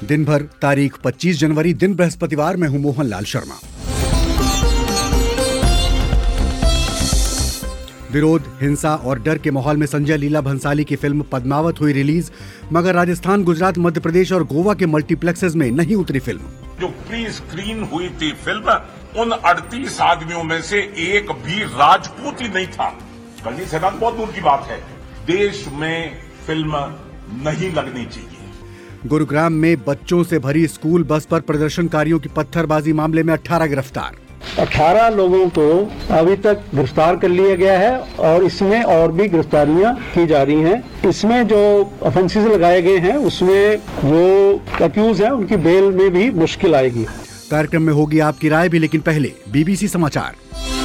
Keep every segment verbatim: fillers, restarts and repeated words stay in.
दिन भर तारीख पच्चीस जनवरी, दिन बृहस्पतिवार में हूं मोहन लाल शर्मा। विरोध, हिंसा और डर के माहौल में संजय लीला भंसाली की फिल्म पद्मावत हुई रिलीज, मगर राजस्थान, गुजरात, मध्य प्रदेश और गोवा के मल्टीप्लेक्सेस में नहीं उतरी फिल्म। जो प्री स्क्रीन हुई थी फिल्म, उन अड़तीस आदमियों में से एक भी राजपूत ही नहीं था। कल से बहुत दूर की बात है, देश में फिल्म नहीं लगनी चाहिए। गुरुग्राम में बच्चों से भरी स्कूल बस पर प्रदर्शनकारियों की पत्थरबाजी मामले में अठारह गिरफ्तार। अठारह लोगों को अभी तक गिरफ्तार कर लिया गया है और इसमें और भी गिरफ्तारियां की जा रही हैं। इसमें जो ऑफेंसेस लगाए गए हैं उसमें जो अक्यूज हैं उनकी बेल में भी मुश्किल आएगी। कार्यक्रम में होगी आपकी राय भी, लेकिन पहले बीबीसी समाचार।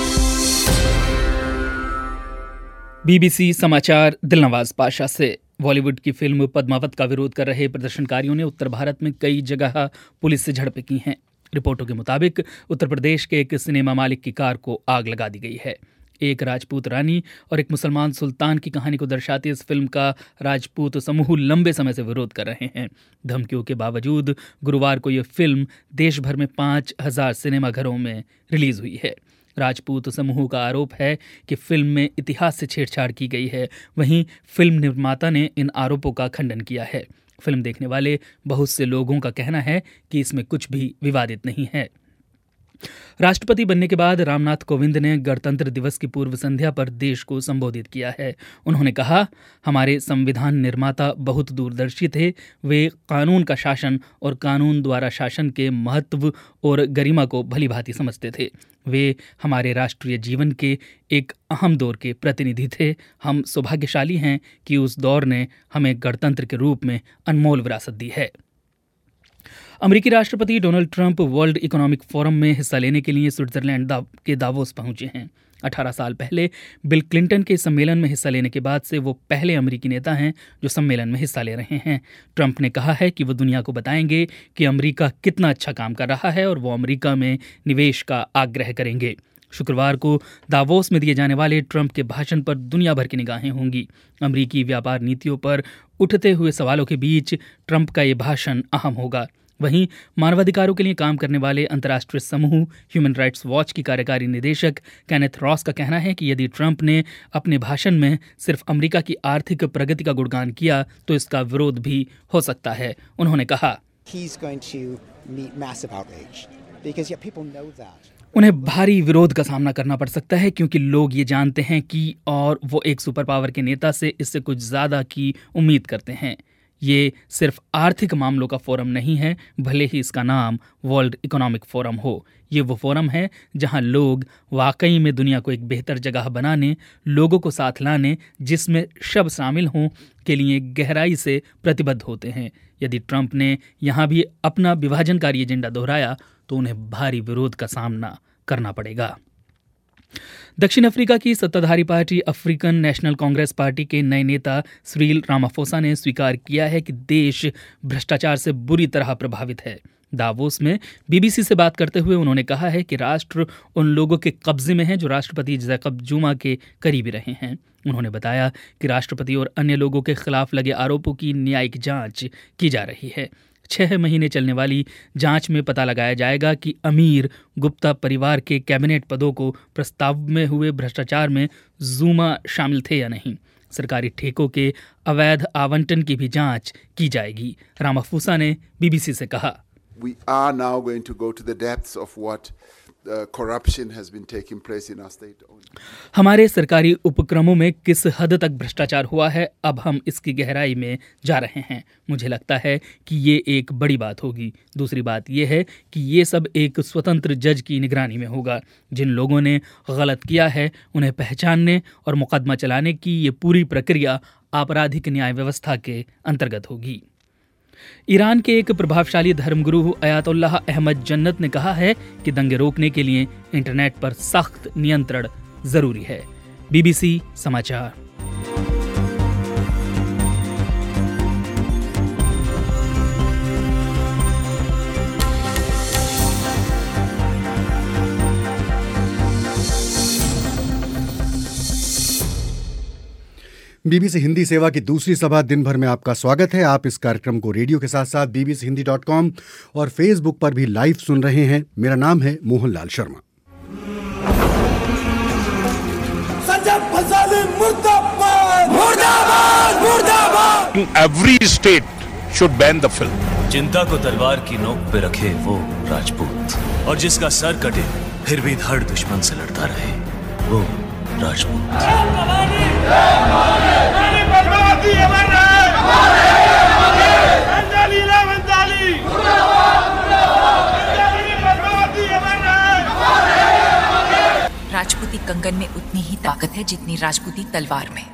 बीबीसी समाचार दिलनवाज पाशा से। बॉलीवुड की फिल्म पद्मावत का विरोध कर रहे प्रदर्शनकारियों ने उत्तर भारत में कई जगह पुलिस से झड़पें की हैं। रिपोर्टों के मुताबिक उत्तर प्रदेश के एक सिनेमा मालिक की कार को आग लगा दी गई है। एक राजपूत रानी और एक मुसलमान सुल्तान की कहानी को दर्शाती इस फिल्म का राजपूत समूह लंबे समय से विरोध कर रहे हैं। धमकियों के बावजूद गुरुवार को यह फिल्म देश भर में पाँच हजार सिनेमाघरों में रिलीज हुई है। राजपूत समूह का आरोप है कि फिल्म में इतिहास से छेड़छाड़ की गई है। वहीं फिल्म निर्माता ने इन आरोपों का खंडन किया है। फिल्म देखने वाले बहुत से लोगों का कहना है कि इसमें कुछ भी विवादित नहीं है। राष्ट्रपति बनने के बाद रामनाथ कोविंद ने गणतंत्र दिवस की पूर्व संध्या पर देश को संबोधित किया है। उन्होंने कहा, हमारे संविधान निर्माता बहुत दूरदर्शी थे। वे कानून का शासन और कानून द्वारा शासन के महत्व और गरिमा को भलीभांति समझते थे। वे हमारे राष्ट्रीय जीवन के एक अहम दौर के प्रतिनिधि थे। हम सौभाग्यशाली हैं कि उस दौर ने हमें गणतंत्र के रूप में अनमोल विरासत दी है। अमेरिकी राष्ट्रपति Donald Trump world economic forum में हिस्सा लेने के लिए स्विट्जरलैंड दा, के दावोस पहुंचे हैं। अठारह साल पहले बिल क्लिंटन के सम्मेलन में हिस्सा लेने के बाद से वो पहले अमेरिकी नेता हैं जो सम्मेलन में हिस्सा ले रहे हैं। ट्रंप ने कहा है कि वो दुनिया को बताएंगे कि अमेरिका कितना अच्छा काम कर रहा है और वो अमेरिका में निवेश का आग्रह करेंगे। शुक्रवार को दावोस में दिए जाने वाले ट्रंप के भाषण पर दुनिया भर की निगाहें होंगी। अमेरिकी व्यापार नीतियों पर उठते हुए सवालों के बीच ट्रंप का ये भाषण अहम होगा। वहीं मानवाधिकारों के लिए काम करने वाले अंतर्राष्ट्रीय समूह ह्यूमन राइट्स वॉच की कार्यकारी निदेशक केनेथ रॉस का कहना है कि यदि ट्रंप ने अपने भाषण में सिर्फ अमेरिका की आर्थिक प्रगति का गुणगान किया तो इसका विरोध भी हो सकता है। उन्होंने कहा, उन्हें भारी विरोध का सामना करना पड़ सकता है क्योंकि लोग ये जानते हैं कि और वो एक सुपर पावर के नेता से इससे कुछ ज़्यादा की उम्मीद करते हैं। ये सिर्फ आर्थिक मामलों का फोरम नहीं है, भले ही इसका नाम वर्ल्ड इकोनॉमिक फोरम हो। ये वो फोरम है जहां लोग वाकई में दुनिया को एक बेहतर जगह बनाने, लोगों को साथ लाने, जिसमें सब शामिल हों, के लिए गहराई से प्रतिबद्ध होते हैं। यदि ट्रंप ने यहाँ भी अपना विभाजनकारी एजेंडा दोहराया तो उन्हें भारी विरोध का सामना करना पड़ेगा। दक्षिण अफ्रीका की सत्ताधारी party African national Congress party के नए नेता सिरिल रामाफोसा ने स्वीकार किया है कि देश भ्रष्टाचार से बुरी तरह प्रभावित है। दावोस में बीबीसी से बात करते हुए उन्होंने कहा है कि राष्ट्र उन लोगों के कब्जे में है जो राष्ट्रपति जैकब जुमा के करीबी रहे हैं। उन्होंने बताया कि राष्ट्रपति और अन्य लोगों के खिलाफ लगे आरोपों की न्यायिक जांच की जा रही है। छह महीने चलने वाली जांच में पता लगाया जाएगा कि अमीर गुप्ता परिवार के कैबिनेट पदों को प्रस्ताव में हुए भ्रष्टाचार में जुमा शामिल थे या नहीं। सरकारी ठेकों के अवैध आवंटन की भी जांच की जाएगी। रामाफोसा ने बीबीसी से कहा, We are now going to go to the depths of what uh, corruption has been taking place in our state. हमारे सरकारी उपक्रमों में किस हद तक भ्रष्टाचार हुआ है, अब हम इसकी गहराई में जा रहे हैं। मुझे लगता है कि ये एक बड़ी बात होगी। दूसरी बात यह है कि ये सब एक स्वतंत्र जज की निगरानी में होगा। जिन लोगों ने गलत किया है उन्हें पहचानने और मुकदमा चलाने की ये पूरी प्रक्रिया आपराधिक न्याय व्यवस्था के अंतर्गत होगी। ईरान के एक प्रभावशाली धर्मगुरु अयातुल्लाह अहमद जन्नत ने कहा है कि दंगे रोकने के लिए इंटरनेट पर सख्त नियंत्रण जरूरी है। बीबीसी समाचार। बीबीसी हिंदी सेवा की दूसरी सभा दिन भर में आपका स्वागत है। आप इस कार्यक्रम को रेडियो के साथ साथ बीबीसी हिंदी डॉट कॉम और फेसबुक पर भी लाइव सुन रहे हैं। मेरा नाम है Mohan Lal Sharma. Every state should ban the film. चिंता को तलवार की नोक पे रखे वो राजपूत, और जिसका सर कटे फिर भी धड़ दुश्मन से लड़ता रहे वो राजपूत। राजपूती कंगन में उतनी ही ताकत है जितनी राजपूती तलवार में।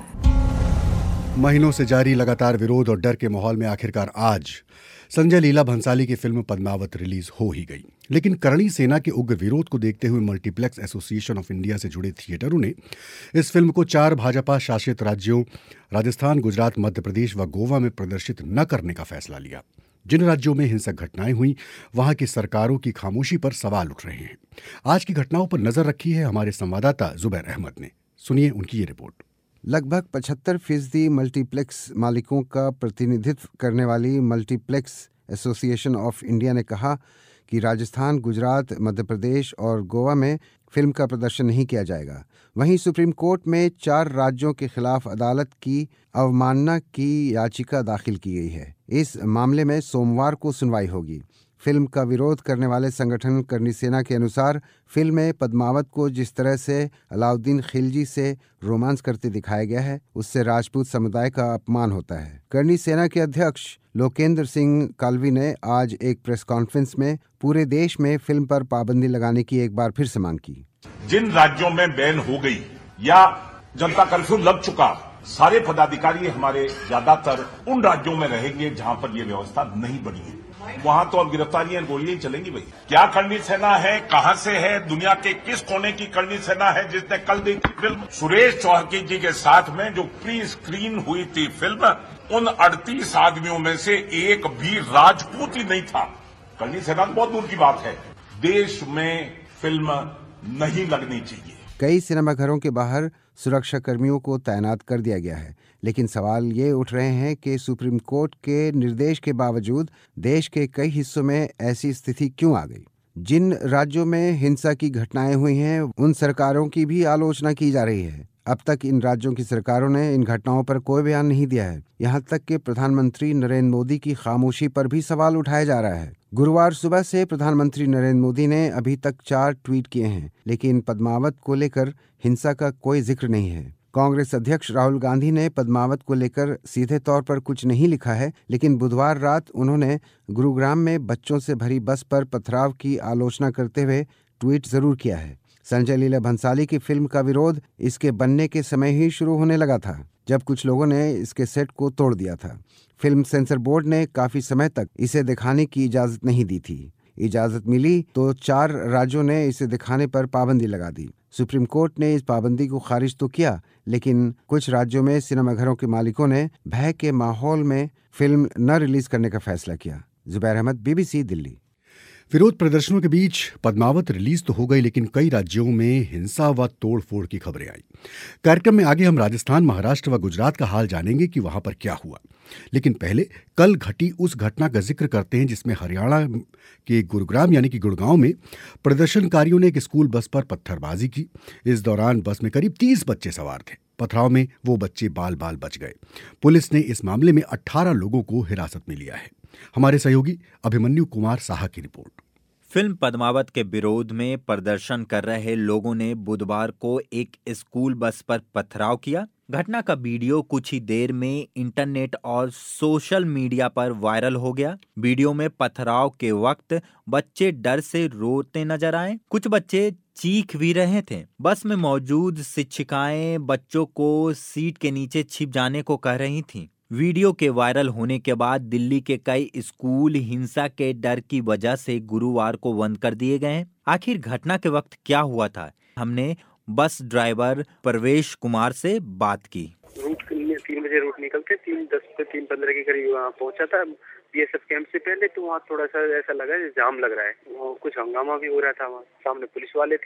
महीनों से जारी लगातार विरोध और डर के माहौल में आखिरकार आज संजय लीला भंसाली की फिल्म पद्मावत रिलीज हो ही गई। लेकिन करणी सेना के उग्र विरोध को देखते हुए मल्टीप्लेक्स एसोसिएशन ऑफ इंडिया से जुड़े थिएटरों ने इस फिल्म को चार भाजपा शासित राज्यों राजस्थान, गुजरात, मध्य प्रदेश व गोवा में प्रदर्शित न करने का फैसला लिया। जिन राज्यों में हिंसक घटनाएं हुई वहां की सरकारों की खामोशी पर सवाल उठ रहे हैं। आज की घटनाओं पर नजर रखी है हमारे संवाददाता जुबैर अहमद ने। सुनिए उनकी ये रिपोर्ट। लगभग पचहत्तर फीसदी मल्टीप्लेक्स मालिकों का प्रतिनिधित्व करने वाली मल्टीप्लेक्स एसोसिएशन ऑफ इंडिया ने कहा कि राजस्थान, गुजरात, मध्य प्रदेश और गोवा में फिल्म का प्रदर्शन नहीं किया जाएगा। वहीं सुप्रीम कोर्ट में चार राज्यों के खिलाफ अदालत की अवमानना की याचिका दाखिल की गई है। इस मामले में सोमवार को सुनवाई होगी। फिल्म का विरोध करने वाले संगठन करणी सेना के अनुसार फिल्म में पद्मावत को जिस तरह से अलाउद्दीन खिलजी से रोमांस करते दिखाया गया है उससे राजपूत समुदाय का अपमान होता है। करणी सेना के अध्यक्ष लोकेंद्र सिंह कालवी ने आज एक प्रेस कॉन्फ्रेंस में पूरे देश में फिल्म पर पाबंदी लगाने की एक बार फिर से मांग की। जिन राज्यों में बैन हो गई या जनता कर्फ्यू लग चुका, सारे पदाधिकारी हमारे ज्यादातर उन राज्यों में रहेंगे जहां पर यह व्यवस्था नहीं बनी है। वहां तो अब गिरफ्तारियां गोलियां चलेंगी। भाई क्या करणी सेना है, कहां से है, दुनिया के किस कोने की करणी सेना है जिसने कल देखी फिल्म? सुरेश चौहकी जी के साथ में जो प्री स्क्रीन हुई थी फिल्म, उन अड़तीस आदमियों में से एक भी राजपूत ही नहीं था। करणी सेना तो बहुत दूर की बात है। देश में फिल्म नहीं लगनी चाहिए। कई सिनेमाघरों के बाहर सुरक्षा कर्मियों को तैनात कर दिया गया है, लेकिन सवाल ये उठ रहे हैं कि सुप्रीम कोर्ट के निर्देश के बावजूद देश के कई हिस्सों में ऐसी स्थिति क्यों आ गई। जिन राज्यों में हिंसा की घटनाएं हुई हैं उन सरकारों की भी आलोचना की जा रही है। अब तक इन राज्यों की सरकारों ने इन घटनाओं पर कोई बयान नहीं दिया है। यहाँ तक कि प्रधानमंत्री नरेंद्र मोदी की खामोशी पर भी सवाल उठाया जा रहा है। गुरुवार सुबह से प्रधानमंत्री नरेंद्र मोदी ने अभी तक चार ट्वीट किए हैं, लेकिन पद्मावत को लेकर हिंसा का कोई जिक्र नहीं है। कांग्रेस अध्यक्ष राहुल गांधी ने पद्मावत को लेकर सीधे तौर पर कुछ नहीं लिखा है, लेकिन बुधवार रात उन्होंने गुरुग्राम में बच्चों से भरी बस पर पथराव की आलोचना करते हुए ट्वीट जरूर किया है। संजय लीला भंसाली की फिल्म का विरोध इसके बनने के समय ही शुरू होने लगा था, जब कुछ लोगों ने इसके सेट को तोड़ दिया था। फिल्म सेंसर बोर्ड ने काफी समय तक इसे दिखाने की इजाजत नहीं दी थी। इजाजत मिली तो चार राज्यों ने इसे दिखाने पर पाबंदी लगा दी। सुप्रीम कोर्ट ने इस पाबंदी को खारिज तो किया, लेकिन कुछ राज्यों में सिनेमाघरों के मालिकों ने भय के माहौल में फिल्म न रिलीज करने का फैसला किया। जुबैर अहमद, बीबीसी दिल्ली। विरोध प्रदर्शनों के बीच पद्मावत रिलीज तो हो गई, लेकिन कई राज्यों में हिंसा व तोड़फोड़ की खबरें आई। कार्यक्रम में आगे हम राजस्थान, महाराष्ट्र व गुजरात का हाल जानेंगे कि वहां पर क्या हुआ। लेकिन पहले कल घटी उस घटना का जिक्र करते हैं जिसमें हरियाणा के गुरुग्राम यानी कि गुड़गांव में प्रदर्शनकारियों ने एक स्कूल बस पर पत्थरबाजी की। इस दौरान बस में करीब तीस बच्चे सवार थे। पथराव में वो बच्चे बाल बाल बच गए। पुलिस ने इस मामले में अठारह लोगों को हिरासत में लिया है। हमारे सहयोगी अभिमन्यु कुमार साहा की रिपोर्ट। फिल्म पद्मावत के विरोध में प्रदर्शन कर रहे लोगों ने बुधवार को एक स्कूल बस पर पथराव किया। घटना का वीडियो कुछ ही देर में इंटरनेट और सोशल मीडिया पर वायरल हो गया। वीडियो में पथराव के वक्त बच्चे डर से रोते नजर आए। कुछ बच्चे चीख भी रहे थे। बस में मौजूद शिक्षिकाएं बच्चों को सीट के नीचे छिप जाने को कह रही थीं। वीडियो के वायरल होने के बाद दिल्ली के कई स्कूल हिंसा के डर की वजह से गुरुवार को बंद कर दिए गए हैं। आखिर घटना के वक्त क्या हुआ था, हमने बस ड्राइवर प्रवेश कुमार से बात की। रूट तीन बजे रूट निकलते तीन दस पे तीन पंद्रह के करीब वहाँ पहुंचा था बीएसएफ कैंप से पहले। तो वहाँ थोड़ा सा ऐसा लगा जाम लग रहा है, कुछ हंगामा भी हो रहा था। वहाँ सामने पुलिस वाले थे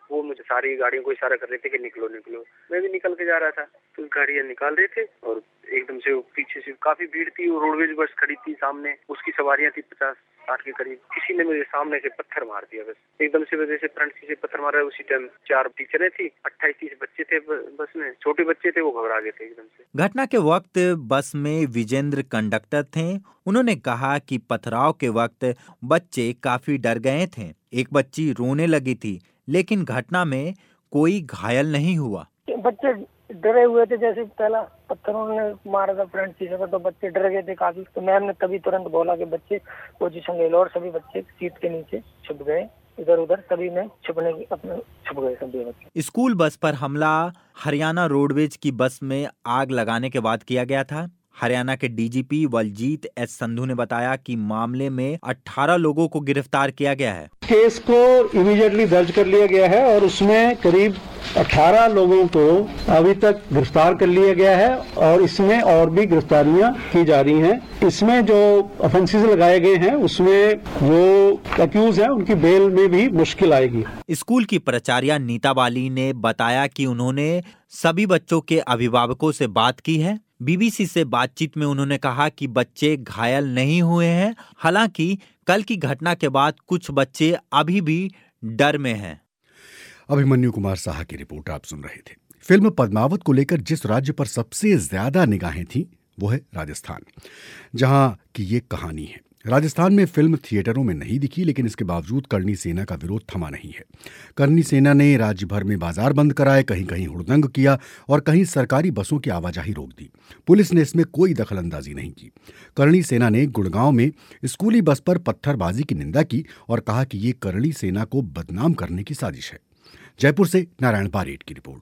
वो मुझे सारी गाड़ियों को इशारा कर रहे थे कि निकलो निकलो। मैं भी निकल के जा रहा था तो गाड़ियां निकाल रहे थे और एकदम से वो पीछे से काफी भीड़ थी, वो रोडवेज बस खड़ी थी सामने, उसकी सवारियां थी पचास साठ के करीब। किसी ने मेरे सामने से पत्थर मार दिया, बस एकदम से वजह से फ्रंट से पत्थर मारा। उसी टाइम चार टीचरें थी, अट्ठाईस तीस बच्चे थे बस में, छोटे बच्चे थे, वो घबरा गए थे एकदम से। घटना के वक्त बस में विजेंद्र कंडक्टर थे। उन्होंने कहा कि पथराव के वक्त बच्चे काफी डर गए थे। एक बच्ची रोने लगी थी, लेकिन घटना में कोई घायल नहीं हुआ। बच्चे डरे हुए थे, जैसे पहला पत्थरों ने मारा था फ्रंट सीट पर, तो बच्चे डर गए थे काफी। तो मैम ने तभी तुरंत बोला कि बच्चे पोजीशन ले लो, और सभी बच्चे सीट के नीचे छुप गए, इधर उधर सभी में छुपने की अपने छुप गए सभी बच्चे। स्कूल बस पर हमला हरियाणा रोडवेज की बस में आग लगाने के बाद किया गया था। हरियाणा के डीजीपी बलजीत एस संधू ने बताया कि मामले में अठारह लोगों को गिरफ्तार किया गया है। केस को इमीडिएटली दर्ज कर लिया गया है और उसमें करीब अठारह लोगों को अभी तक गिरफ्तार कर लिया गया है और इसमें और भी गिरफ्तारियां की जा रही हैं। इसमें जो ऑफेंसेस लगाए गए हैं उसमें जो एक्यूज हैं उनकी बेल में भी मुश्किल आएगी। स्कूल की प्राचार्या नीता बाली ने बताया कि उन्होंने सभी बच्चों के अभिभावकों से बात की है। बीबीसी से बातचीत में उन्होंने कहा कि बच्चे घायल नहीं हुए हैं। हालांकि कल की घटना के बाद कुछ बच्चे अभी भी डर में हैं। अभिमन्यु कुमार साहा की रिपोर्ट आप सुन रहे थे। फिल्म पद्मावत को लेकर जिस राज्य पर सबसे ज्यादा निगाहें थीं वो है राजस्थान, जहां की ये कहानी है। राजस्थान में फिल्म थिएटरों में नहीं दिखी, लेकिन इसके बावजूद करणी सेना का विरोध थमा नहीं है। करणी सेना ने राज्य भर में बाजार बंद कराए, कहीं कहीं हुड़दंग किया और कहीं सरकारी बसों की आवाजाही रोक दी। पुलिस ने इसमें कोई दखलंदाजी नहीं की। करणी सेना ने गुड़गांव में स्कूली बस पर पत्थरबाजी की निंदा की और कहा कि ये करणी सेना को बदनाम करने की साजिश है। जयपुर से नारायण बारेट की रिपोर्ट।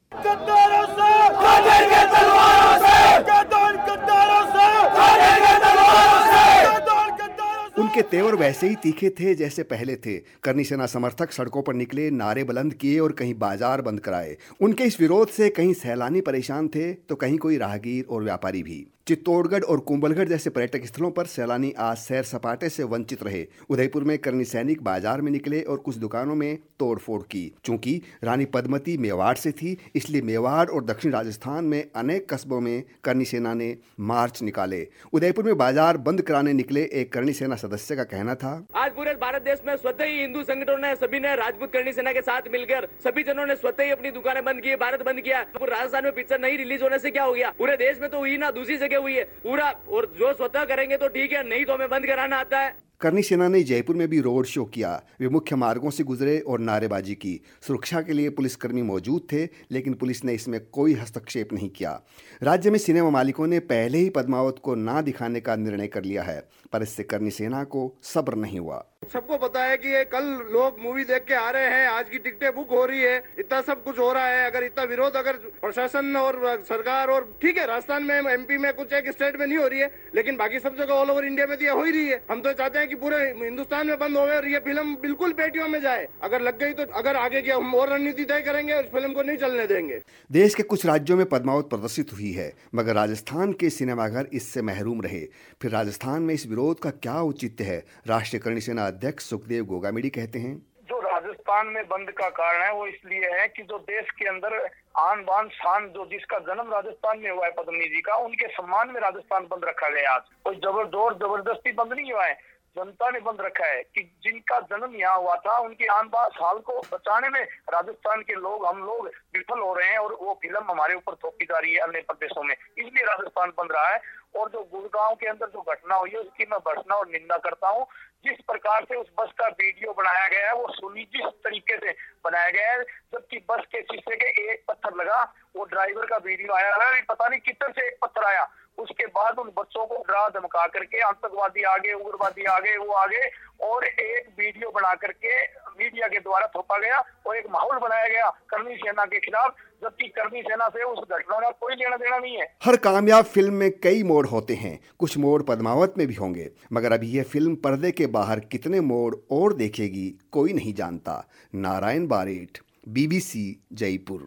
उनके तेवर वैसे ही तीखे थे जैसे पहले थे। करणी सेना समर्थक सड़कों पर निकले, नारे बुलंद किए और कहीं बाजार बंद कराए। उनके इस विरोध से कहीं सैलानी परेशान थे तो कहीं कोई राहगीर और व्यापारी भी। चित्तौड़गढ़ और कुंभलगढ़ जैसे पर्यटक स्थलों पर सैलानी आज सैर सपाटे से वंचित रहे। उदयपुर में करणी सैनिक बाजार में निकले और कुछ दुकानों में तोड़फोड़ की। चूंकि रानी पद्मती मेवाड़ से थी, इसलिए मेवाड़ और दक्षिण राजस्थान में अनेक कस्बों में करणी सेना ने मार्च निकाले। उदयपुर में बाजार बंद कराने निकले एक करणी सेना सदस्य का कहना था, आज पूरे भारत देश में स्वतः ही हिंदू संगठनों ने सभी ने राजपूत करणी सेना के साथ मिलकर सभी जनों ने स्वतः ही अपनी दुकानें बंद की, भारत बंद किया। राजस्थान में पिक्चर नहीं रिलीज होने से क्या हो गया? पूरे देश में तो हुई ना, दूसरी जगह हुई है पूरा। और जो स्वतः करेंगे तो ठीक है, नहीं तो हमें बंद कराना आता है। करणी सेना ने जयपुर में भी रोड शो किया। वे मुख्य मार्गों से गुजरे और नारेबाजी की। सुरक्षा के लिए पुलिसकर्मी मौजूद थे, लेकिन पुलिस ने इसमें कोई हस्तक्षेप नहीं किया। राज्य में सिनेमा मालिकों ने पहले ही पद्मावत को ना दिखाने का निर्णय कर लिया है, पर इससे करणी सेना को सब्र नहीं हुआ। सबको पता है कि ये कल लोग मूवी देख के आ रहे हैं, आज की टिकटें बुक हो रही है, इतना सब कुछ हो रहा है। अगर इतना विरोध अगर प्रशासन और सरकार और ठीक है राजस्थान में एमपी में कुछ एक स्टेट में नहीं हो रही है, लेकिन बाकी सब जगह ऑल ओवर इंडिया में तो ये हो ही रही है। हम तो चाहते हैं कि पूरे हिंदुस्तान में बंद हो गए और ये फिल्म बिल्कुल पेटियों में जाए। अगर लग गई तो अगर आगे की हम और रणनीति तय करेंगे और इस फिल्म को नहीं चलने देंगे। देश के कुछ राज्यों में पद्मावत प्रदर्शित हुई है, मगर राजस्थान के सिनेमाघर इससे महरूम रहे। फिर राजस्थान में इस विरोध का क्या औचित्य है? राष्ट्रीय करणी सेना अध्यक्ष सुखदेव गोगामिडी कहते हैं, जो राजस्थान में बंद का कारण है वो इसलिए है कि जो देश के अंदर आन बान शान, जो जिसका जन्म राजस्थान में हुआ है पद्मिनी जी का, उनके सम्मान में राजस्थान बंद रखा गया। आज कोई जबरदोर जबरदस्ती बंद नहीं हुआ है, जनता ने बंद रखा है कि जिनका जन्म यहाँ हुआ था उनकी आन बान साल को बचाने में राजस्थान के लोग, हम लोग विफल हो रहे हैं और वो फिल्म हमारे ऊपर थोपी जा रही है अन्य प्रदेशों में, इसलिए राजस्थान बंद रहा है। और जो गुड़गांव के अंदर जो घटना हुई है उसकी मैं भर्त्सना और निंदा करता हूँ। जिस प्रकार से उस बस का वीडियो बनाया गया है वो सुनिश्चित तरीके से बनाया गया है, जबकि बस के शीशे के एक पत्थर लगा, वो ड्राइवर का वीडियो आया है, पता नहीं कितने से एक पत्थर आया। उसके बाद उन बच्चों को डरा धमका करके आतंकवादी आगे, उग्रवादी आगे, वो आगे, और एक वीडियो बना करके मीडिया के द्वारा थोपा गया और एक माहौल बनाया गया करणी सेना के खिलाफ, जबकि करणी सेना से उस घटना का कोई लेना देना नहीं है। हर कामयाब फिल्म में कई मोड़ होते हैं, कुछ मोड़ पद्मावत में भी होंगे, मगर अभी यह फिल्म पर्दे के बाहर कितने मोड़ और देखेगी कोई नहीं जानता। नारायण बारेट, बीबीसी, जयपुर।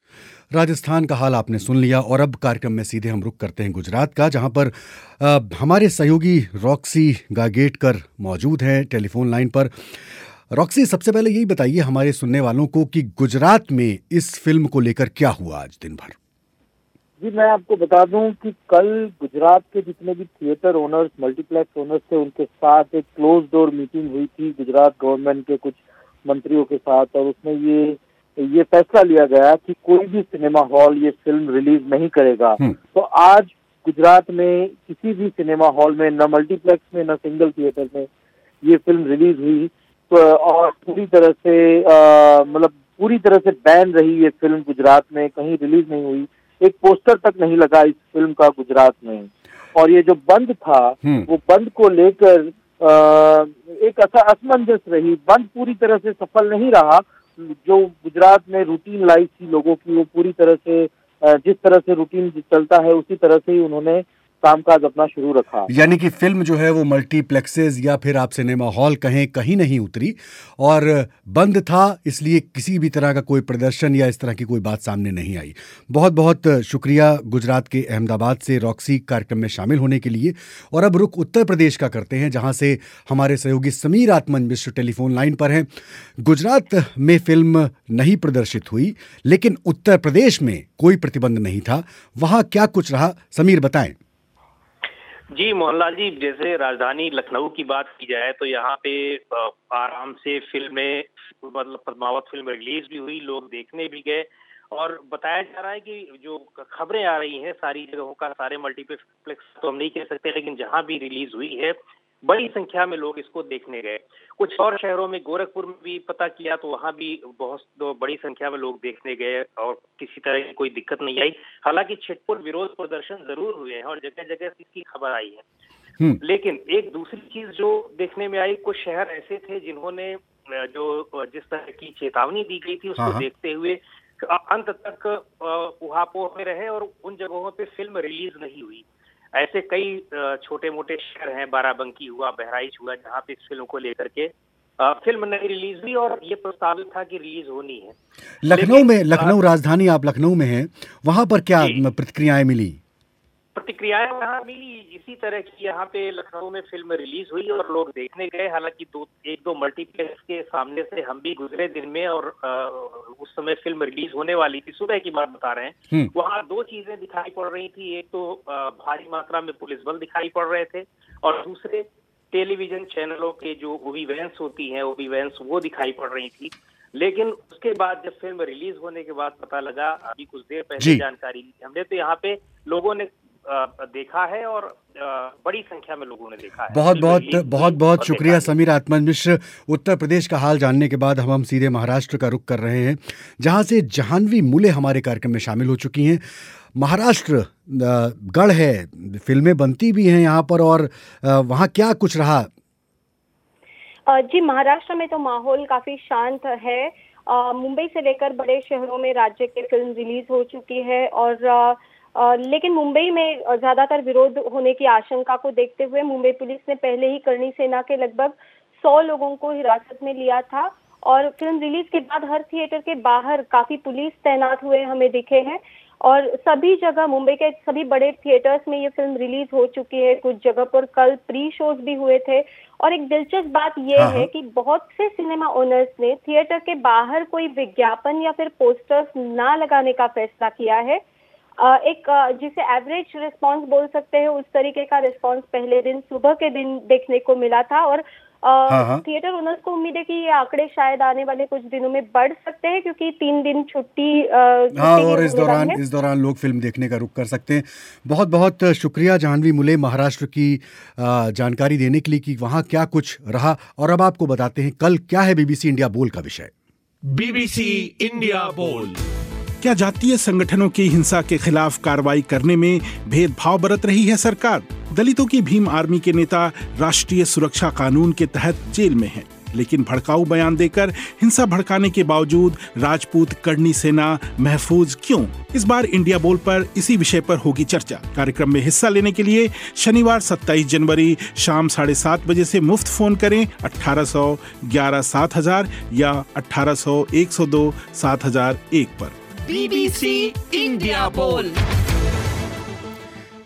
राजस्थान का हाल आपने सुन लिया और अब कार्यक्रम में सीधे हम रुख करते हैं गुजरात का, जहां पर आ, हमारे सहयोगी रॉक्सी गागेटकर मौजूद हैं टेलीफोन लाइन पर। रॉक्सी, सबसे पहले यही बताइए हमारे सुनने वालों को कि गुजरात में इस फिल्म को लेकर क्या हुआ आज दिन भर। जी, मैं आपको बता दूं कि कल गुजरात के जितने भी थिएटर ओनर्स, मल्टीप्लेक्स ओनर्स थे, उनके साथ एक क्लोज डोर मीटिंग हुई थी गुजरात गवर्नमेंट के कुछ मंत्रियों के साथ, और उसमें ये ये फैसला लिया गया कि कोई भी सिनेमा हॉल ये फिल्म रिलीज नहीं करेगा। तो आज गुजरात में किसी भी सिनेमा हॉल में, न मल्टीप्लेक्स में न सिंगल थिएटर में ये फिल्म रिलीज हुई, तो और पूरी तरह से मतलब पूरी तरह से बैन रही ये फिल्म। गुजरात में कहीं रिलीज नहीं हुई, एक पोस्टर तक नहीं लगा इस फिल्म का गुजरात में। और ये जो बंद था वो बंद को लेकर एक असमंजस रही। बंद पूरी तरह से सफल नहीं रहा। जो गुजरात में रूटीन लाइफ थी लोगों की, वो पूरी तरह से जिस तरह से रूटीन चलता है उसी तरह से ही उन्होंने कामकाज अपना शुरू रखा। यानी कि फिल्म जो है वो मल्टीप्लेक्सेस या फिर आप सिनेमा हॉल कहें, कहीं नहीं उतरी और बंद था, इसलिए किसी भी तरह का कोई प्रदर्शन या इस तरह की कोई बात सामने नहीं आई। बहुत बहुत शुक्रिया गुजरात के अहमदाबाद से रॉक्सी कार्यक्रम में शामिल होने के लिए। और अब रुख उत्तर प्रदेश का करते हैं, जहां से हमारे सहयोगी समीर आत्मन मिश्र टेलीफोन लाइन पर हैं। गुजरात में फिल्म नहीं प्रदर्शित हुई, लेकिन उत्तर प्रदेश में कोई प्रतिबंध नहीं था। वहां क्या कुछ रहा, समीर बताएं। जी मोहनलाल जी, जैसे राजधानी लखनऊ की बात की जाए तो यहाँ पे आराम से फिल्में, मतलब पद्मावत फिल्म रिलीज भी हुई, लोग देखने भी गए। और बताया जा रहा है कि जो खबरें आ रही हैं सारी जगहों का, सारे मल्टीप्लेक्स तो हम नहीं कह सकते, लेकिन जहाँ भी रिलीज हुई है बड़ी संख्या में लोग इसको देखने गए। कुछ और शहरों में, गोरखपुर में भी पता किया तो वहाँ भी बहुत बड़ी संख्या में लोग देखने गए और किसी तरह की कोई दिक्कत नहीं आई। हालांकि छिटपुट विरोध प्रदर्शन जरूर हुए हैं और जगह जगह इसकी खबर आई है। लेकिन एक दूसरी चीज जो देखने में आई, कुछ शहर ऐसे थे जिन्होंने जो जिस तरह की चेतावनी दी गई थी उसको देखते हुए अंत तक उहापोह में रहे और उन जगहों पे फिल्म रिलीज नहीं हुई। ऐसे कई छोटे मोटे शहर हैं, बाराबंकी हुआ, बहराइच हुआ, जहाँ पे इस फिल्म को लेकर के फिल्म नहीं रिलीज हुई और ये प्रस्तावित था कि रिलीज होनी है। लखनऊ में, लखनऊ राजधानी, आप लखनऊ में हैं, वहाँ पर क्या प्रतिक्रियाएं मिली? प्रतिक्रियाएं यहाँ मिली इसी तरह की, यहाँ पे लखनऊ में फिल्म रिलीज हुई और लोग देखने गए। हालांकि दो एक दो मल्टीप्लेक्स के सामने से हम भी गुजरे दिन में और आ, उस समय फिल्म रिलीज होने वाली थी, सुबह की बात बता रहे हैं। वहाँ दो चीजें दिखाई पड़ रही थी, एक तो आ, भारी मात्रा में पुलिस बल दिखाई पड़ रहे थे और दूसरे टेलीविजन चैनलों के जो ओबी वैन्स होती हैं, ओबी वैन्स वो दिखाई पड़ रही थी। लेकिन उसके बाद जब फिल्म रिलीज होने के बाद पता लगा, अभी कुछ देर पहले जानकारी ली हमने, तो यहाँ पे लोगों ने देखा है और बड़ी संख्या में लोगों ने देखा है। बहुत बहुत बहुत बहुत शुक्रिया समीर आत्मन मिश्र। उत्तर प्रदेश का हाल जानने के बाद हम हम सीधे महाराष्ट्र का रुख कर रहे हैं, जहां से जाह्नवी मूले हमारे कार्यक्रम में शामिल हो चुकी हैं। महाराष्ट्र गढ़ है, फिल्में बनती भी हैं यहाँ पर, और वहाँ क्या कुछ रहा? जी, महाराष्ट्र में तो माहौल काफी शांत है। मुंबई से लेकर बड़े शहरों में राज्य के फिल्म रिलीज हो चुकी है और आ, आ, लेकिन मुंबई में ज्यादातर विरोध होने की आशंका को देखते हुए मुंबई पुलिस ने पहले ही करणी सेना के लगभग सौ लोगों को हिरासत में लिया था और फिल्म रिलीज के बाद हर थिएटर के बाहर काफी पुलिस तैनात हुए हमें दिखे हैं और सभी जगह मुंबई के सभी बड़े थिएटर्स में ये फिल्म रिलीज हो चुकी है। कुछ जगह पर कल प्री शोज भी हुए थे और एक दिलचस्प बात यह है कि बहुत से सिनेमा ओनर्स ने थिएटर के बाहर कोई विज्ञापन या फिर पोस्टर्स ना लगाने का फैसला किया है। एक जिसे एवरेज रिस्पांस बोल सकते हैं, उस तरीके का रिस्पांस पहले दिन सुबह के दिन देखने को मिला था और थिएटर ओनर्स को उम्मीद है कि ये आंकड़े शायद आने वाले कुछ दिनों में बढ़ सकते हैं क्योंकि तीन दिन छुट्टी हाँ और इस दौरान इस दौरान लोग फिल्म देखने का रुख कर सकते हैं। बहुत बहुत शुक्रिया जाह्नवी मूले महाराष्ट्र की जानकारी देने के लिए कि वहाँ क्या कुछ रहा। और अब आपको बताते हैं कल क्या है बीबीसी इंडिया बोल का विषय। बीबीसी इंडिया बोल। क्या जातीय संगठनों की हिंसा के खिलाफ कार्रवाई करने में भेदभाव बरत रही है सरकार? दलितों की भीम आर्मी के नेता राष्ट्रीय सुरक्षा कानून के तहत जेल में हैं, लेकिन भड़काऊ बयान देकर हिंसा भड़काने के बावजूद राजपूत कर्णी सेना महफूज क्यों? इस बार इंडिया बोल पर इसी विषय पर होगी चर्चा। कार्यक्रम में हिस्सा लेने के लिए शनिवार सत्ताईस जनवरी शाम साढ़े सात बजे से मुफ्त फोन करें अठारह सौ ग्यारह सात हजार या अठारह सौ एक सौ दो सात हजार एक पर। बीबीसी इंडिया बोल।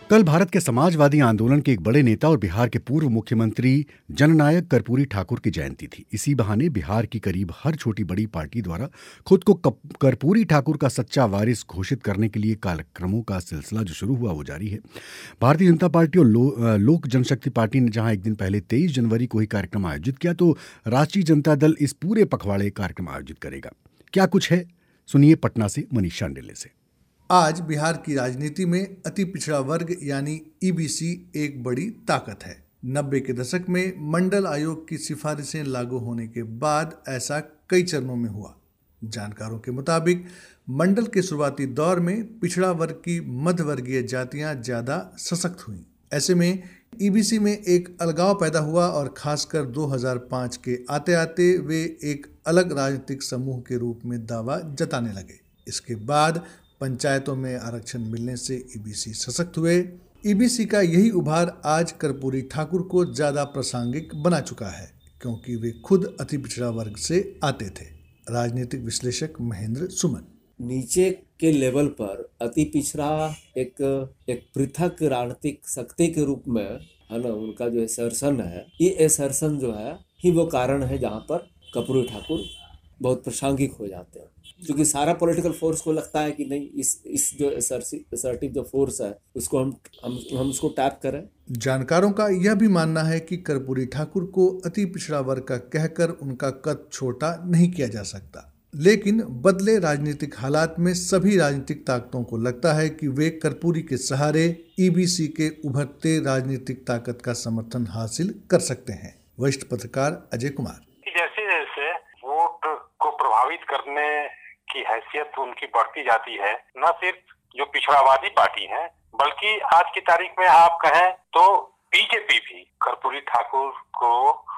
कल भारत के समाजवादी आंदोलन के एक बड़े नेता और बिहार के पूर्व मुख्यमंत्री जननायक कर्पूरी ठाकुर की जयंती थी। इसी बहाने बिहार की करीब हर छोटी बड़ी पार्टी द्वारा खुद को कर्पूरी ठाकुर का सच्चा वारिस घोषित करने के लिए कार्यक्रमों का सिलसिला जो शुरू हुआ वो जारी है। भारतीय जनता पार्टी और लो, लोक जनशक्ति पार्टी ने जहां एक दिन पहले तेईस जनवरी को ही कार्यक्रम आयोजित किया, तो राष्ट्रीय जनता दल इस पूरे पखवाड़े कार्यक्रम आयोजित करेगा। क्या कुछ है, सुनिए पटना से मनीष शांडिल्य से। आज बिहार की राजनीति में अति पिछड़ा वर्ग यानी ईबीसी एक बड़ी ताकत है। नब्बे के दशक में मंडल आयोग की सिफारिशें लागू होने के बाद ऐसा कई चरणों में हुआ। जानकारों के मुताबिक मंडल के शुरुआती दौर में पिछड़ा वर्ग की मध्यवर्गीय जातियां ज्यादा सशक्त हुईं। ऐसे में ईबीसी में एक अलगाव पैदा हुआ और खासकर दो हज़ार पाँच के आते आते वे एक अलग राजनीतिक समूह के रूप में दावा जताने लगे। इसके बाद पंचायतों में आरक्षण मिलने से ईबीसी सशक्त हुए। ईबीसी का यही उभार आज कर्पूरी ठाकुर को ज्यादा प्रासंगिक बना चुका है, क्योंकि वे खुद अति पिछड़ा वर्ग से आते थे। राजनीतिक विश्लेषक महेंद्र सुमन। नीचे के लेवल पर अति पिछड़ा एक एक पृथक राजनीतिक शक्ति के रूप में है ना, उनका जो असर्सन है, ये असर्सन जो है ही वो कारण है जहाँ पर कर्पूरी ठाकुर बहुत प्रासंगिक हो जाते हैं, क्योंकि सारा पॉलिटिकल फोर्स को लगता है कि नहीं, इस इस जो असर्टिव जो फोर्स है उसको हम हम हम उसको टैप करें। जानकारों का यह भी मानना है कि कर्पूरी ठाकुर को अति पिछड़ा वर्ग का कहकर उनका कद छोटा नहीं किया जा सकता, लेकिन बदले राजनीतिक हालात में सभी राजनीतिक ताकतों को लगता है कि वे कर्पूरी के सहारे ईबीसी के उभरते राजनीतिक ताकत का समर्थन हासिल कर सकते हैं। वरिष्ठ पत्रकार अजय कुमार। जैसे जैसे वोट को प्रभावित करने की हैसियत उनकी बढ़ती जाती है, न सिर्फ जो पिछड़ावादी पार्टी है, बल्कि आज की तारीख में आप कहें तो बीजेपी भी कर्पूरी ठाकुर को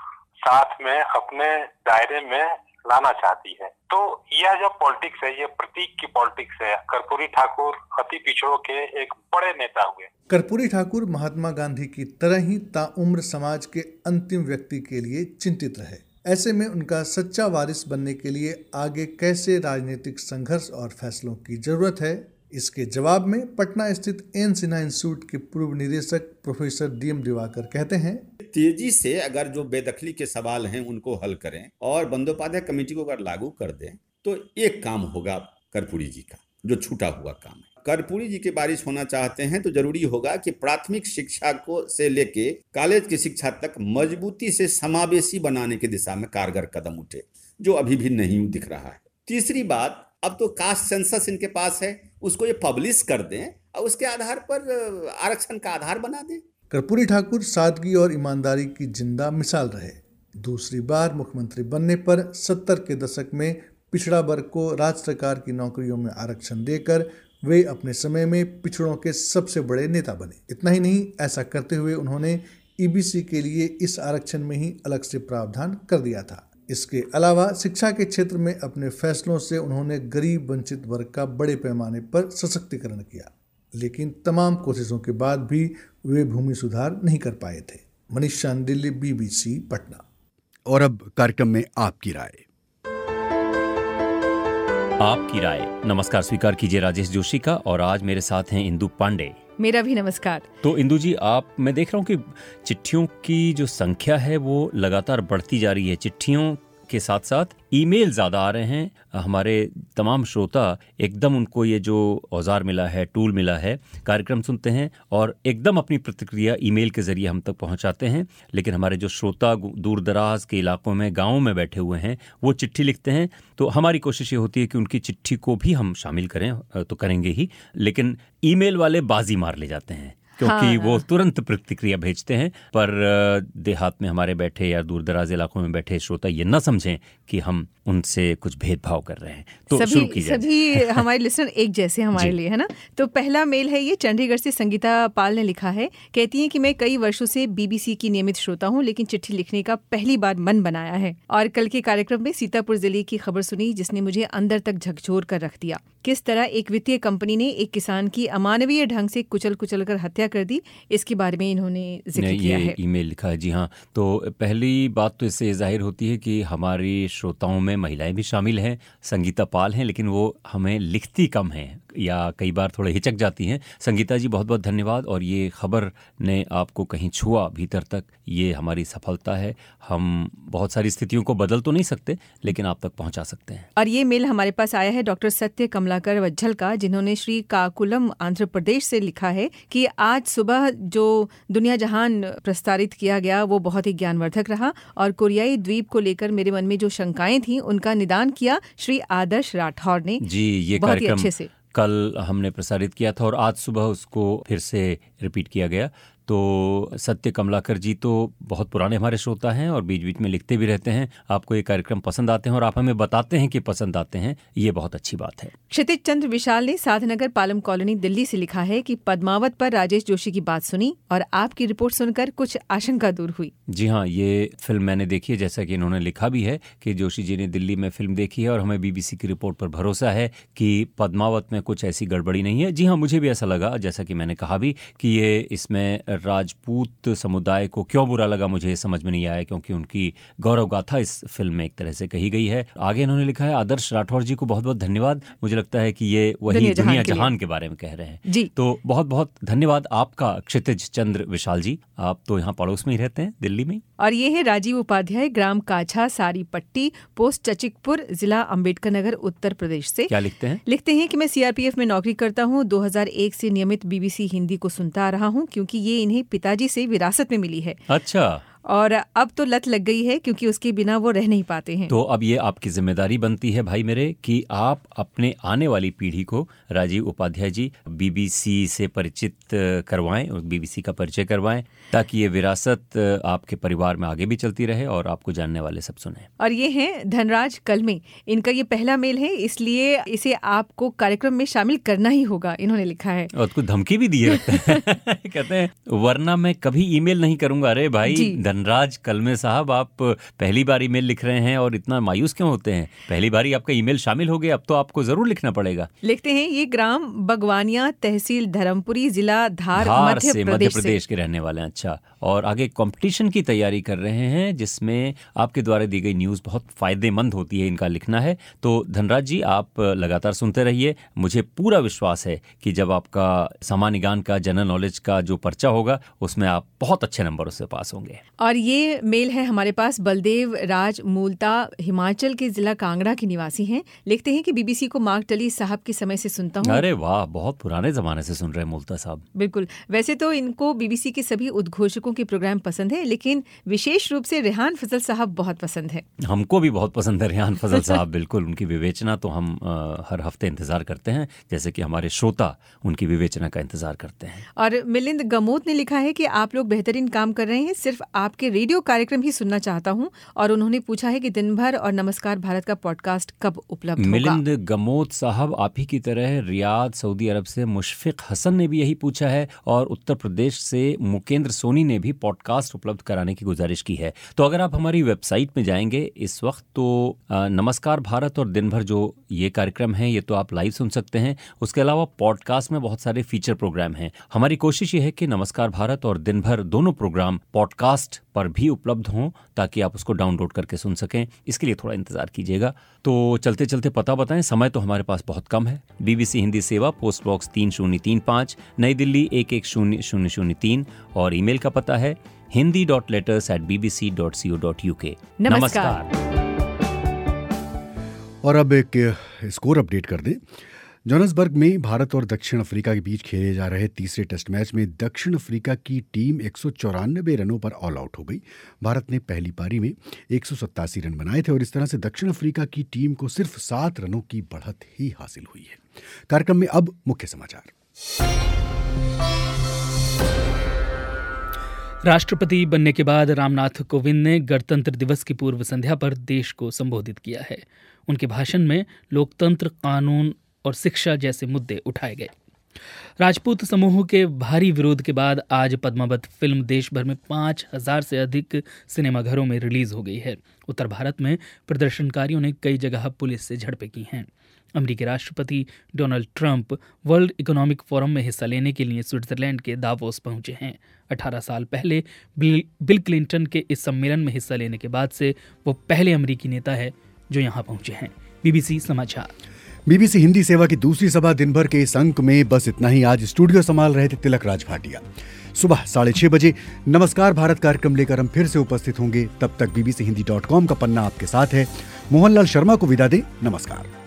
साथ में अपने दायरे में लाना चाहती है। तो यह जो पॉलिटिक्स है, ये प्रतीक की पॉलिटिक्स है। कर्पूरी ठाकुर अति पिछड़ों के एक बड़े नेता हुए। कर्पूरी ठाकुर महात्मा गांधी की तरह ही ताउम्र समाज के अंतिम व्यक्ति के लिए चिंतित रहे। ऐसे में उनका सच्चा वारिस बनने के लिए आगे कैसे राजनीतिक संघर्ष और फैसलों की जरूरत है, इसके जवाब में पटना स्थित एन सिन्हा इंस्टीट्यूट के पूर्व निदेशक प्रोफेसर डी एम दिवाकर कहते हैं, तेजी से अगर जो बेदखली के सवाल हैं उनको हल करें और बंदोपाध्याय कमेटी को अगर लागू कर दें तो एक काम होगा कर्पूरी जी का, जो छूटा हुआ काम है। कर्पूरी जी के वारिस होना चाहते हैं तो जरूरी होगा कि प्राथमिक शिक्षा को से लेके कॉलेज की शिक्षा तक मजबूती से समावेशी बनाने की दिशा में कारगर कदम उठे, जो अभी भी नहीं दिख रहा है। तीसरी बात, अब तो कास्ट सेंसस इनके पास है, उसको ये पब्लिश कर दें और उसके आधार पर आरक्षण का आधार बना दें। कर्पूरी ठाकुर सादगी और ईमानदारी की जिंदा मिसाल रहे। दूसरी बार मुख्यमंत्री बनने पर सत्तर के दशक में पिछड़ा वर्ग को राज्य सरकार की नौकरियों में आरक्षण देकर वे अपने समय में पिछड़ों के सबसे बड़े नेता बने। इतना ही नहीं, ऐसा करते हुए उन्होंने ईबीसी के लिए इस आरक्षण में ही अलग से प्रावधान कर दिया था। इसके अलावा शिक्षा के क्षेत्र में अपने फैसलों से उन्होंने गरीब वंचित वर्ग का बड़े पैमाने पर सशक्तिकरण किया, लेकिन तमाम कोशिशों के बाद भी वे भूमि सुधार नहीं कर पाए थे। मनीष शांडिल्य, बीबीसी पटना। और अब कार्यक्रम में आपकी राय। आपकी राय। नमस्कार स्वीकार कीजिए राजेश जोशी का, और आज मेरे साथ हैं इंदु पांडे। मेरा भी नमस्कार। तो इंदु जी, आप मैं देख रहा हूँ कि चिट्ठियों की जो संख्या है वो लगातार बढ़ती जा रही है। चिट्ठियों के साथ साथ ईमेल ज़्यादा आ रहे हैं। हमारे तमाम श्रोता एकदम उनको ये जो औजार मिला है, टूल मिला है, कार्यक्रम सुनते हैं और एकदम अपनी प्रतिक्रिया ईमेल के ज़रिए हम तक पहुंचाते हैं। लेकिन हमारे जो श्रोता दूर दराज के इलाकों में, गाँवों में बैठे हुए हैं, वो चिट्ठी लिखते हैं। तो हमारी कोशिश ये होती है कि उनकी चिट्ठी को भी हम शामिल करें, तो करेंगे ही, लेकिन ईमेल वाले बाजी मार ले जाते हैं क्योंकि हाँ, वो तुरंत प्रतिक्रिया भेजते हैं। पर देहात में हमारे बैठे या दूर दराज इलाकों में बैठे श्रोता ये ना समझें कि हम उनसे कुछ भेदभाव कर रहे हैं। तो सभी, शुरू कीजिए। सभी हमारे लिसनर एक जैसे हमारे लिए, है ना। तो पहला मेल है ये, चंडीगढ़ से संगीता पाल ने लिखा है। कहती हैं कि मैं कई वर्षों से बीबीसी की नियमित श्रोता हूँ, लेकिन चिट्ठी लिखने का पहली बार मन बनाया है। और कल के कार्यक्रम में सीतापुर जिले की खबर सुनी जिसने मुझे अंदर तक झकझोर कर रख दिया। किस तरह एक वित्तीय कंपनी ने एक किसान की अमानवीय ढंग से कुचल कुचल कर हत्या हत्या कर दी, इसके बारे में इन्होंने जिक्र किया है। ईमेल लिखा है, जी हाँ। तो पहली बात तो इससे जाहिर होती है कि हमारी श्रोताओं में महिलाएं भी शामिल हैं, संगीता पाल हैं, लेकिन वो हमें लिखती कम हैं या कई बार थोड़े हिचक जाती हैं। संगीता जी बहुत बहुत धन्यवाद, और ये खबर ने आपको कहीं छुआ भीतर तक, ये हमारी सफलता है। हम बहुत सारी स्थितियों को बदल तो नहीं सकते, लेकिन आप तक पहुंचा सकते हैं। और ये मेल हमारे पास आया है डॉक्टर सत्य कमलाकर वज्जल का, जिन्होंने श्री काकुलम आंध्र प्रदेश से लिखा है कि आज सुबह जो दुनिया जहान प्रस्तारित किया गया वो बहुत ही ज्ञानवर्धक रहा, और कोरियाई द्वीप को लेकर मेरे मन में जो शंकाएं थी उनका निदान किया श्री आदर्श राठौर ने। जी, ये बहुत ही कार्यक्रम अच्छे से कल हमने प्रसारित किया था और आज सुबह उसको फिर से रिपीट किया गया। तो सत्य कमलाकर जी तो बहुत पुराने हमारे श्रोता हैं और बीच बीच में लिखते भी रहते हैं। आपको ये कार्यक्रम पसंद आते हैं और आप हमें बताते हैं कि पसंद आते हैं, ये बहुत अच्छी बात है। क्षितिज चंद्र विशाल ने साधनगर पालम कॉलोनी दिल्ली से लिखा है कि पद्मावत पर राजेश जोशी की बात सुनी और आपकी रिपोर्ट सुनकर कुछ आशंका दूर हुई। जी हाँ, ये फिल्म मैंने देखी है, जैसा कि इन्होंने लिखा भी है कि जोशी जी ने दिल्ली में फिल्म देखी है और हमें बीबीसी की रिपोर्ट पर भरोसा है कि पद्मावत में कुछ ऐसी गड़बड़ी नहीं है। जी हाँ, मुझे भी ऐसा लगा, जैसा कि मैंने कहा भी कि ये इसमें राजपूत समुदाय को क्यों बुरा लगा मुझे ये समझ में नहीं आया, क्योंकि उनकी गौरव गाथा इस फिल्म में एक तरह से कही गई है। आगे इन्होंने लिखा है, आदर्श राठौर जी को बहुत बहुत धन्यवाद। मुझे लगता है कि ये वही दुनिया, दुनिया जहान, जहान के बारे में कह रहे हैं जी। तो बहुत बहुत धन्यवाद आपका क्षितिज चंद्र विशाल जी। आप तो यहाँ पड़ोस में ही रहते हैं, दिल्ली में। और ये है राजीव उपाध्याय, ग्राम काछा सारी पट्टी, पोस्ट चचिकपुर, जिला अम्बेडकर नगर, उत्तर प्रदेश से। क्या लिखते हैं? लिखते हैं कि मैं सीआरपीएफ में नौकरी करता हूँ। दो हज़ार एक से नियमित बीबीसी हिंदी को सुनता आ रहा हूँ, क्योंकि ये इन्हें पिताजी से विरासत में मिली है। अच्छा। और अब तो लत लग गई है, क्योंकि उसके बिना वो रह नहीं पाते हैं। तो अब ये आपकी जिम्मेदारी बनती है भाई मेरे कि आप अपने आने वाली पीढ़ी को राजीव उपाध्याय जी बीबीसी से परिचित करवाएं और बीबीसी का परिचय करवाएं, ताकि ये विरासत आपके परिवार में आगे भी चलती रहे और आपको जानने वाले सब सुने। और ये हैं धनराज कलमे, इनका ये पहला मेल है, इसलिए इसे आपको कार्यक्रम में शामिल करना ही होगा, इन्होंने लिखा है। और उसको धमकी भी दी है कहते हैं वरना मैं कभी ईमेल नहीं करूंगा। अरे भाई धनराज कलमे साहब, आप पहली बार ईमेल लिख रहे हैं और इतना मायूस क्यों होते हैं? पहली बार ही आपका ईमेल शामिल हो गया, अब तो आपको जरूर लिखना पड़ेगा। लिखते हैं, ये ग्राम बगवानिया, तहसील धर्मपुरी, जिला धार, धार मध्य से प्रदेश मध्य प्रदेश के रहने वाले हैं। अच्छा, और आगे कंपटीशन की तैयारी कर रहे हैं जिसमें आपके द्वारा दी गई न्यूज़ बहुत फायदेमंद होती है, इनका लिखना है। तो धनराज जी, आप लगातार सुनते रहिए। मुझे पूरा विश्वास है कि जब आपका सामान्य ज्ञान का, जनरल नॉलेज का जो पर्चा होगा, उसमें आप बहुत अच्छे नंबरों से पास होंगे। और ये मेल है हमारे पास बलदेव राज, मूलता हिमाचल के जिला कांगड़ा के निवासी हैं। लिखते हैं कि बीबीसी को मार्क टली साहब के समय से सुनता हूँ। अरे वाह, बहुत पुराने जमाने से सुन रहे हैं मूलता साहब। बिल्कुल, वैसे तो इनको बीबीसी के सभी उद्घोषकों के प्रोग्राम पसंद है, लेकिन विशेष रूप से रेहान फजल साहब बहुत पसंद है। हमको भी बहुत पसंद है रेहान फजल साहब। बिल्कुल, उनकी विवेचना तो हम आ, हर हफ्ते इंतजार करते हैं, जैसे कि हमारे श्रोता उनकी विवेचना का इंतजार करते हैं। और मिलिंद गमोत ने लिखा है कि आप लोग बेहतरीन काम कर रहे हैं, सिर्फ आपके रेडियो कार्यक्रम ही सुनना चाहता हूं। और उन्होंने पूछा है कि दिन भर और नमस्कार भारत का पॉडकास्ट कब उपलब्ध होगा। मिलिंद गमोत साहब, आप ही की तरह रियाद सऊदी अरब से मुशफिक हसन ने भी यही पूछा है, और उत्तर प्रदेश से मुकेंद्र सोनी ने भी पॉडकास्ट उपलब्ध कराने की गुजारिश की है। तो अगर आप हमारी वेबसाइट में जाएंगे इस वक्त, तो आ, नमस्कार भारत और दिन भर जो ये कार्यक्रम है, ये तो आप लाइव सुन सकते हैं। उसके अलावा पॉडकास्ट में बहुत सारे फीचर प्रोग्राम हैं। हमारी कोशिश ये है कि नमस्कार भारत और दिन भर दोनों प्रोग्राम पॉडकास्ट पर भी उपलब्ध हों, ताकि आप उसको डाउनलोड करके सुन सकें। इसके लिए थोड़ा इंतजार कीजिएगा। तो चलते चलते पता बताएं, समय तो हमारे पास बहुत कम है। बीबीसी हिंदी सेवा, पोस्ट बॉक्स तीन शून्य तीन पाँच, नई दिल्ली एक एक शून्य शून्य शून्य तीन, और ईमेल का पता है Hindi dot letters at B B C dot C O dot U K. नमस्कार। और अब एक स्कोर अपडेट कर दें। जोहान्सबर्ग में भारत और दक्षिण अफ्रीका के बीच खेले जा रहे तीसरे टेस्ट मैच में दक्षिण अफ्रीका की टीम एक सौ चौरानबे रनों पर ऑल आउट हो गई। भारत ने पहली पारी में एक सौ सत्तासी रन बनाए थे और इस तरह से दक्षिण अफ्रीका की टीम को सिर्फ सात रनों की बढ़त ही हासिल हुई है। कार्यक्रम में अब मुख्य समाचार। राष्ट्रपति बनने के बाद रामनाथ कोविंद ने गणतंत्र दिवस की पूर्व संध्या पर देश को संबोधित किया है। उनके भाषण में लोकतंत्र, कानून और शिक्षा जैसे मुद्दे उठाए गए। राजपूत समूह के भारी विरोध के बाद आज पद्मावत फिल्म देश भर में पाँच हजार से अधिक सिनेमाघरों में रिलीज हो गई है। उत्तर भारत में प्रदर्शनकारियों ने कई जगह पुलिस से झड़पें की हैं। अमेरिकी राष्ट्रपति Donald Trump world economic forum में हिस्सा लेने के लिए स्विट्जरलैंड के दावोस पहुंचे हैं। अठारह साल पहले बिल, बिल क्लिंटन के इस सम्मेलन में हिस्सा लेने के बाद से वो पहले अमेरिकी नेता है जो यहां पहुंचे हैं। बीबीसी समाचार। बीबीसी हिंदी सेवा की दूसरी सभा दिन भर के इस अंक में बस इतना ही। आज स्टूडियो संभाल रहे थे तिलक राज भाटिया। सुबह साढ़े छह बजे नमस्कार भारत कार्यक्रम लेकर हम फिर से उपस्थित होंगे। तब तक बीबीसी हिंदी डॉट कॉम का पन्ना आपके साथ है। मोहनलाल शर्मा को विदा दें। नमस्कार।